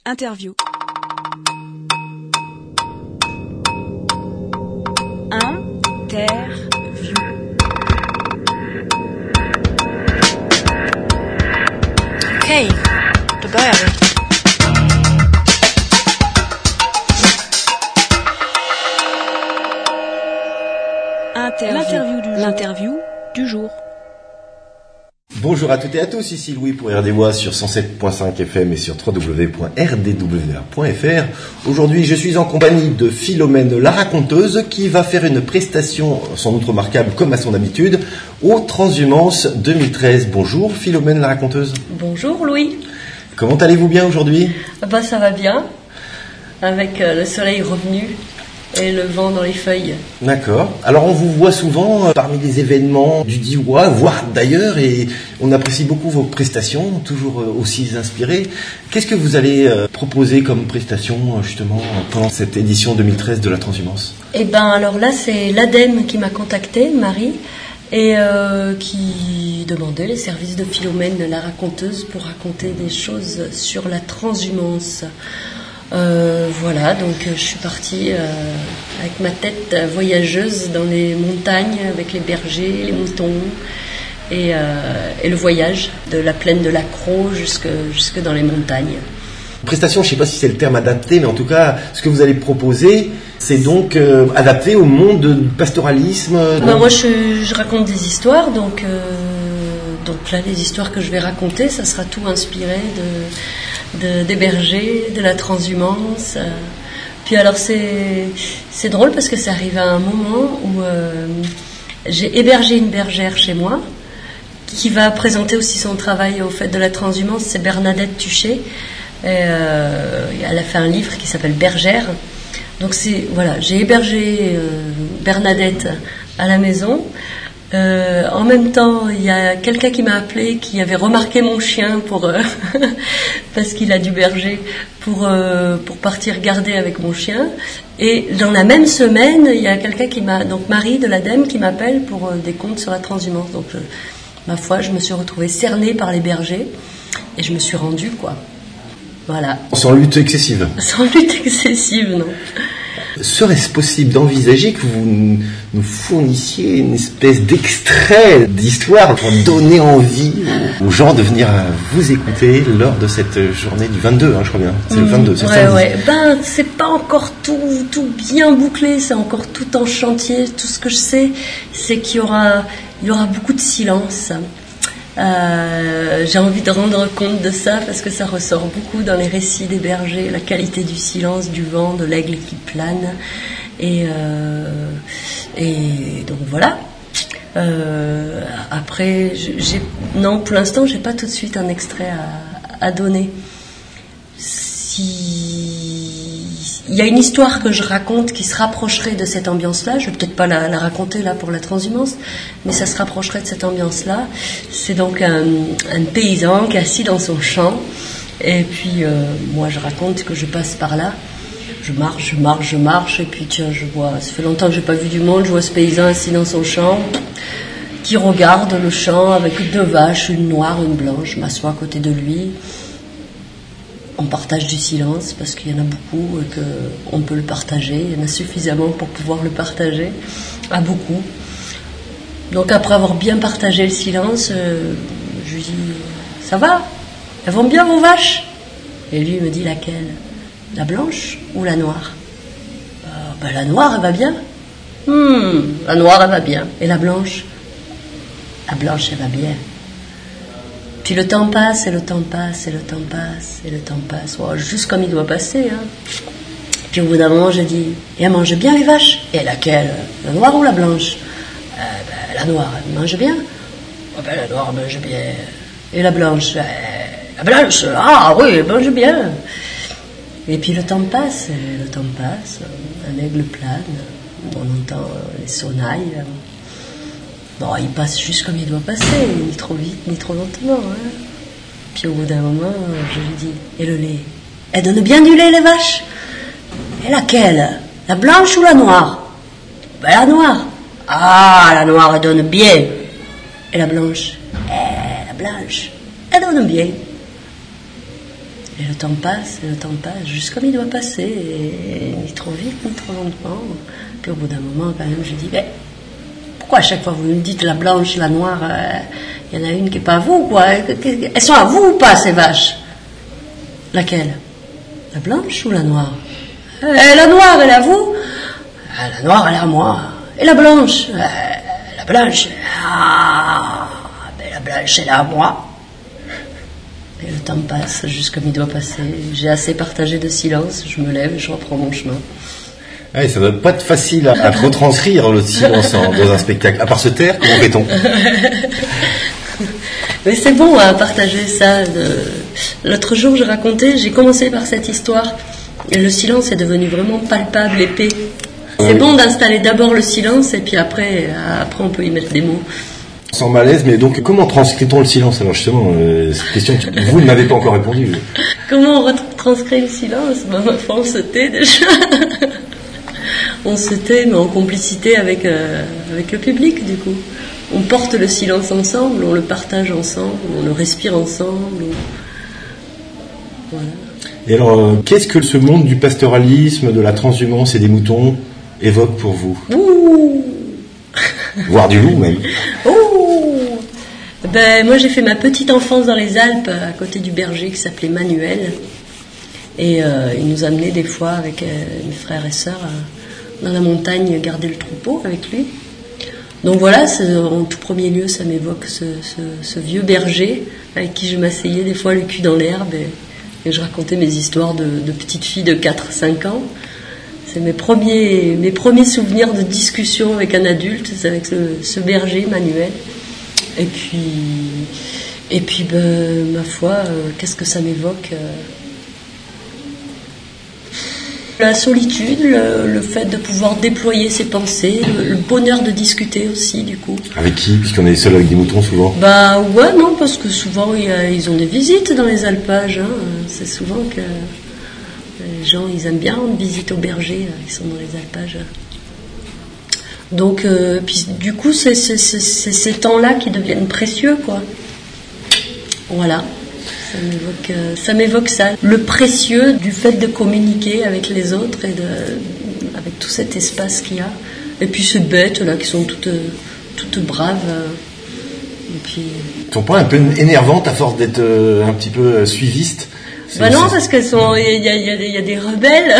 Interview. Interview. Okej, då börjar vi. L'interview du jour. Bonjour à toutes et à tous, ici Louis pour RDWA sur 107.5 FM et sur www.rdwa.fr. Aujourd'hui, je suis en compagnie de Philomène la raconteuse qui va faire une prestation sans doute remarquable comme à son habitude au Transhumance 2013. Bonjour Philomène la raconteuse. Bonjour Louis. Comment allez-vous bien aujourd'hui ? Ça va bien, avec le soleil revenu et le vent dans les feuilles. D'accord. Alors on vous voit souvent parmi les événements du DIWA, voire d'ailleurs, et on apprécie beaucoup vos prestations, toujours aussi inspirées. Qu'est-ce que vous allez proposer comme prestation justement pendant cette édition 2013 de la Transhumance ? Alors là c'est l'ADEME qui m'a contacté, Marie, et qui demandait les services de Philomène la raconteuse pour raconter des choses sur la transhumance. Voilà, donc je suis partie avec ma tête voyageuse dans les montagnes avec les bergers, les moutons et le voyage de la plaine de la Crau jusque dans les montagnes. Prestation, je ne sais pas si c'est le terme adapté, mais en tout cas, ce que vous allez proposer, c'est donc adapté au monde du pastoralisme. Moi, je raconte des histoires, donc là, les histoires que je vais raconter, ça sera tout inspiré des bergers, de la transhumance. Puis alors, c'est drôle parce que ça arrive à un moment où j'ai hébergé une bergère chez moi qui va présenter aussi son travail au fait de la transhumance. C'est Bernadette Tuchet. Elle a fait un livre qui s'appelle Bergère. Donc j'ai hébergé Bernadette à la maison. En même temps, il y a quelqu'un qui m'a appelé qui avait remarqué mon chien parce qu'il a du berger pour partir garder avec mon chien. Et dans la même semaine, il y a quelqu'un donc Marie de l'ADEME qui m'appelle pour des contes sur la transhumance. Donc ma foi, je me suis retrouvée cernée par les bergers et je me suis rendue quoi. Voilà. Sans lutte excessive. Sans lutte excessive, non. Serait-ce possible d'envisager que vous nous fournissiez une espèce d'extrait d'histoire pour donner envie aux gens de venir vous écouter lors de cette journée du 22, je crois bien. C'est le 22, c'est ça ? Ouais. C'est pas encore tout bien bouclé, c'est encore tout en chantier. Tout ce que je sais, c'est qu'il y aura beaucoup de silence. J'ai envie de rendre compte de ça parce que ça ressort beaucoup dans les récits des bergers, la qualité du silence, du vent, de l'aigle qui plane et donc voilà. Après, pour l'instant, j'ai pas tout de suite un extrait à donner. Il y a une histoire que je raconte qui se rapprocherait de cette ambiance-là. Je vais peut-être pas la raconter là pour la transhumance, mais ça se rapprocherait de cette ambiance-là. C'est donc un paysan qui est assis dans son champ. Et puis moi je raconte que je passe par là. Je marche. Et puis tiens, je vois, ça fait longtemps que j'ai pas vu du monde. Je vois ce paysan assis dans son champ qui regarde le champ avec 2 vaches, une noire, une blanche. Je m'assois à côté de lui. On partage du silence parce qu'il y en a beaucoup et qu'on peut le partager. Il y en a suffisamment pour pouvoir le partager à beaucoup. Donc après avoir bien partagé le silence, je lui dis « Ça va ? Elles vont bien vos vaches ?» Et lui me dit « Laquelle ? La blanche ou la noire ?»« La noire, elle va bien. »« La noire, elle va bien. Et la blanche ? » ?»« La blanche, elle va bien. » Puis le temps passe, et le temps passe, et le temps passe, et le temps passe. Juste comme il doit passer. Puis au bout d'un moment, je dis, et elle mange bien les vaches ? Et laquelle ? La noire ou la blanche ? La noire, elle mange bien. La noire mange bien. Et la blanche ? La blanche, ah oui, elle mange bien. Et puis le temps passe, et le temps passe. Un aigle plane, on entend les sonnailles. Il passe juste comme il doit passer, ni trop vite, ni trop lentement. Puis au bout d'un moment, je lui dis, et le lait ? Elle donne bien du lait, les vaches ? Et laquelle ? La blanche ou la noire ? La noire. Ah, la noire, elle donne bien. Et la blanche ? La blanche, elle donne bien. Et le temps passe, juste comme il doit passer, et ni trop vite, ni trop lentement. Puis au bout d'un moment, quand même, je dis, mais pourquoi à chaque fois vous me dites la blanche, la noire, il y en a une qui n'est pas à vous, quoi. Elles sont à vous ou pas, ces vaches? Laquelle? La blanche ou la noire? La noire, elle est à vous? La noire, elle est à moi. Et la blanche? La blanche, la blanche, elle est à moi. Et le temps passe, juste comme il doit passer. J'ai assez partagé de silence, je me lève et je reprends mon chemin. Ouais, ça ne doit pas être facile à retranscrire le silence dans un spectacle. À part se taire, comment fait-on? Mais c'est bon à partager ça. L'autre jour, j'ai commencé par cette histoire. Et le silence est devenu vraiment palpable, épais. C'est bon d'installer d'abord le silence et puis après on peut y mettre des mots. Sans malaise, mais donc comment transcrit-on le silence? Alors justement, cette question, vous ne m'avez pas encore répondu. Comment on retranscrit le silence? Ma foi, on se tait déjà. On se tait, mais en complicité avec le public, du coup. On porte le silence ensemble, on le partage ensemble, on le respire ensemble. Voilà. Et alors, qu'est-ce que ce monde du pastoralisme, de la transhumance et des moutons évoque pour vous? Ouh. Voire du loup, même. Ouh. Ben, moi, j'ai fait ma petite enfance dans les Alpes, à côté du berger qui s'appelait Manuel. Et il nous amenait des fois avec mes frères et sœurs dans la montagne garder le troupeau avec lui. Donc voilà, en tout premier lieu, ça m'évoque ce vieux berger avec qui je m'asseyais des fois le cul dans l'herbe et je racontais mes histoires de petite fille de 4-5 ans. C'est mes premiers souvenirs de discussion avec un adulte, c'est avec ce berger Manuel. Et puis ma foi, qu'est-ce que ça m'évoque? La solitude, le fait de pouvoir déployer ses pensées, le bonheur de discuter aussi, du coup. Avec qui? Puisqu'on est seul avec des moutons souvent. Bah ouais, non, parce que souvent ils ont des visites dans les alpages. Hein. C'est souvent que les gens, ils aiment bien rendre visite aux bergers qui sont dans les alpages. Donc, puis du coup, c'est ces temps-là qui deviennent précieux, quoi. Voilà. Ça m'évoque ça, le précieux du fait de communiquer avec les autres et avec tout cet espace qu'il y a. Et puis ces bêtes là qui sont toutes braves. Et puis. Elles sont pas un peu énervantes à force d'être un petit peu suivistes? Bah non, parce qu'elles sont. Il y a des rebelles.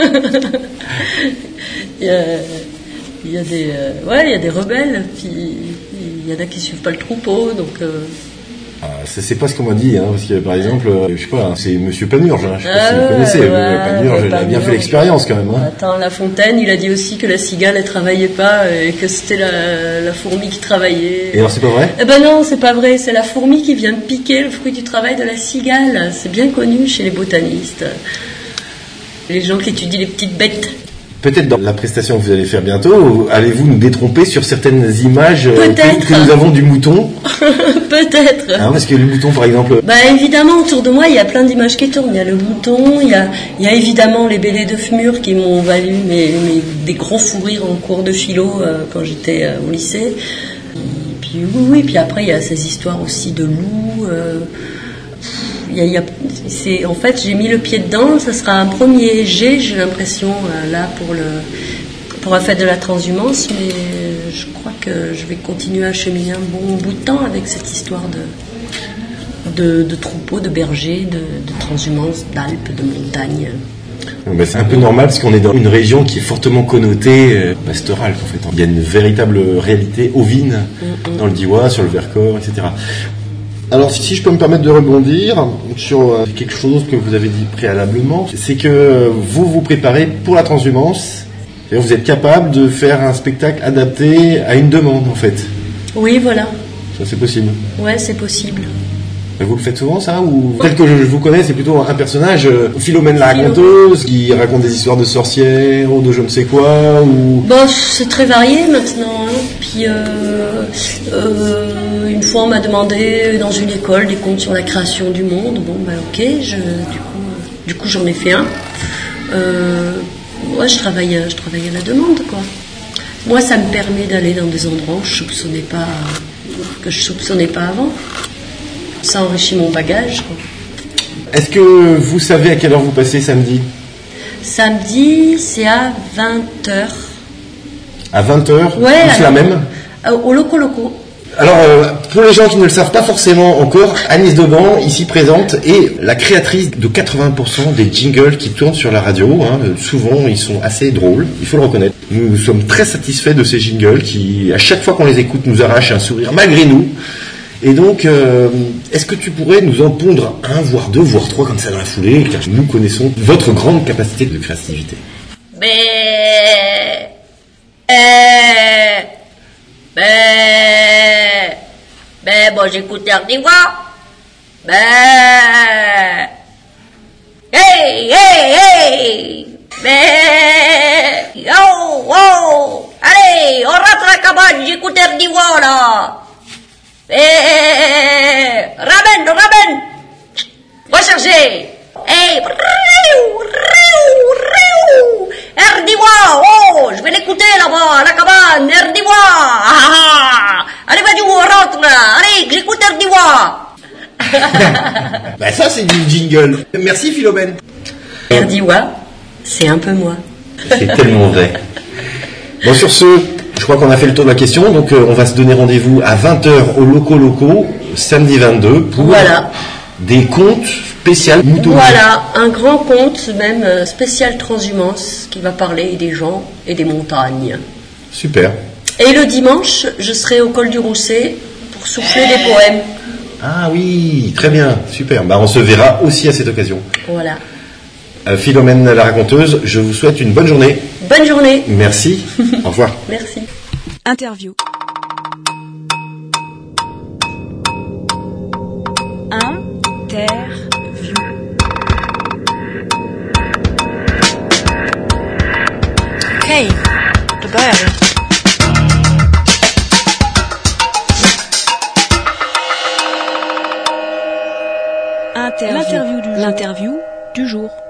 Il y a des rebelles. Puis il y en a qui suivent pas le troupeau, donc. C'est pas ce qu'on m'a dit, hein, parce que par exemple, je sais pas, c'est Monsieur Panurge, hein, je sais pas si vous connaissez, Panurge, il a bien fait l'expérience quand même. Hein. Attends, La Fontaine, il a dit aussi que la cigale, elle travaillait pas et que c'était la fourmi qui travaillait. Et alors c'est pas vrai? Eh ben non, c'est pas vrai, c'est la fourmi qui vient piquer le fruit du travail de la cigale. C'est bien connu chez les botanistes, les gens qui étudient les petites bêtes. Peut-être dans la prestation que vous allez faire bientôt, allez-vous nous détromper sur certaines images que nous avons du mouton? Peut-être. Ah, parce que le mouton, par exemple... Bah évidemment, autour de moi, il y a plein d'images qui tournent. Il y a le mouton, il y a évidemment les bélets d'œufs mûrs qui m'ont valu des gros fous rires en cours de philo quand j'étais au lycée. Et puis oui, puis après, il y a ces histoires aussi de loups... en fait, j'ai mis le pied dedans. Ça sera un premier jet, j'ai l'impression, là, pour la fête de la transhumance. Mais je crois que je vais continuer à cheminer un bon bout de temps avec cette histoire de troupeaux, de bergers, de transhumance, d'Alpes, de montagnes. Ben, c'est un peu normal parce qu'on est dans une région qui est fortement connotée pastorale. En fait, il y a une véritable réalité ovine dans le Diois, sur le Vercors, etc. Alors, si je peux me permettre de rebondir sur quelque chose que vous avez dit préalablement, c'est que vous préparez pour la transhumance, c'est-à-dire vous êtes capable de faire un spectacle adapté à une demande, en fait. Oui, voilà. Ça, c'est possible. Ouais, c'est possible. Mais vous le faites souvent, ça? Ou tel que je vous connais, c'est plutôt un personnage, Philomène la raconteuse, qui raconte des histoires de sorcières ou de je ne sais quoi, ou... Bon, c'est très varié maintenant, hein. Puis, une fois, on m'a demandé dans une école des contes sur la création du monde. Bon, ben ok, du coup, j'en ai fait un. Ouais, je travaille à la demande, quoi. Moi, ça me permet d'aller dans des endroits que je soupçonnais pas avant. Ça enrichit mon bagage, quoi. Est-ce que vous savez à quelle heure vous passez samedi ? Samedi, c'est à 20h. À 20h, Ouais, tous la même ? Au Loco. Alors, pour les gens qui ne le savent pas forcément encore, Agnès Deban, ici présente, est la créatrice de 80% des jingles qui tournent sur la radio. Souvent, ils sont assez drôles, il faut le reconnaître. Nous sommes très satisfaits de ces jingles qui, à chaque fois qu'on les écoute, nous arrachent un sourire malgré nous. Et donc, est-ce que tu pourrais nous en pondre un, voire deux, voire trois comme ça dans la foulée, car nous connaissons votre grande capacité de créativité. Bon, j'écoute Erdivois. Hey. Oh. Allez, on rentre à la cabane, j'écoute Erdivois, là. Ramène. Va chercher. Hey. Erdivois, oh, je vais l'écouter là-bas, à la cabane, Erdivois. Allez, vas-y, on rentre, allez, j'écoute Erdivois. Ça, c'est du jingle. Merci, Philomène. Erdivois, c'est un peu moi. C'est tellement vrai. Bon, sur ce, je crois qu'on a fait le tour de la question, donc on va se donner rendez-vous à 20h au Loco, samedi 22, pour des contes spéciaux moutons. Voilà, un grand conte, même spécial transhumance, qui va parler des gens et des montagnes. Super. Et le dimanche, je serai au col du Rousset pour souffler des poèmes. Ah oui, très bien, super. On se verra aussi à cette occasion. Voilà. Philomène la raconteuse, je vous souhaite une bonne journée. Bonne journée. Merci. Au revoir. Merci. Interview. Interview. Okay, då börjar vi. L'interview du jour.